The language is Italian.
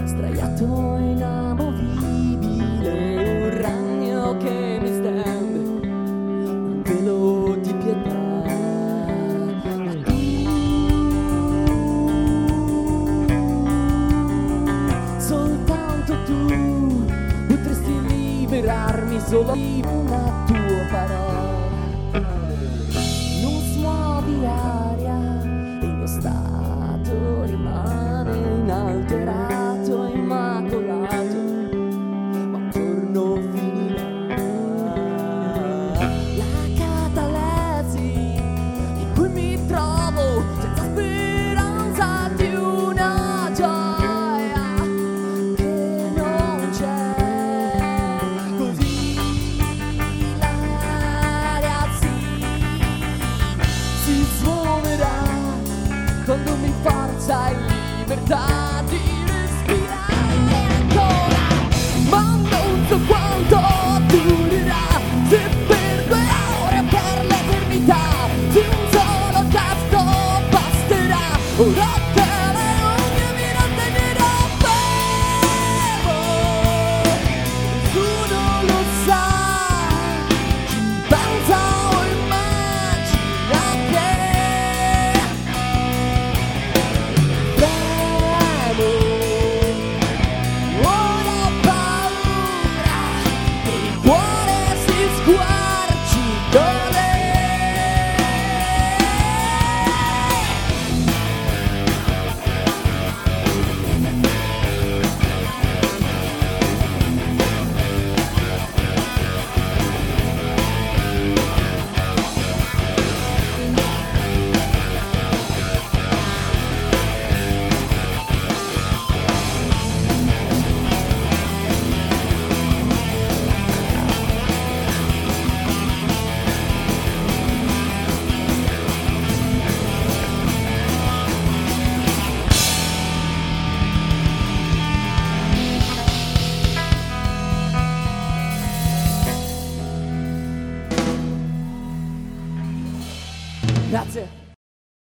sdraiato inamovibile, un ragno che mi stende un velo di pietà. Ma tu, soltanto tu, potresti liberarmi solo di una tua parola. Non smuovi aria e il mio stato rimane inalterato e immacolato, ma un giorno finirà. La catalesi in cui mi trovo senza speranza di una gioia che non c'è. Così l'aria si smuoverà quando mi forza e libertà di respirare ancora. Ma non so quanto durerà, se per 2 ore o per l'eternità, se un solo tasto basterà. Ora che le unghie mi rattegnerò fermo, nessuno lo sa, ci pensa o immagina che tremo. Ora ho paura che il cuore si squarci con lei. Grazie.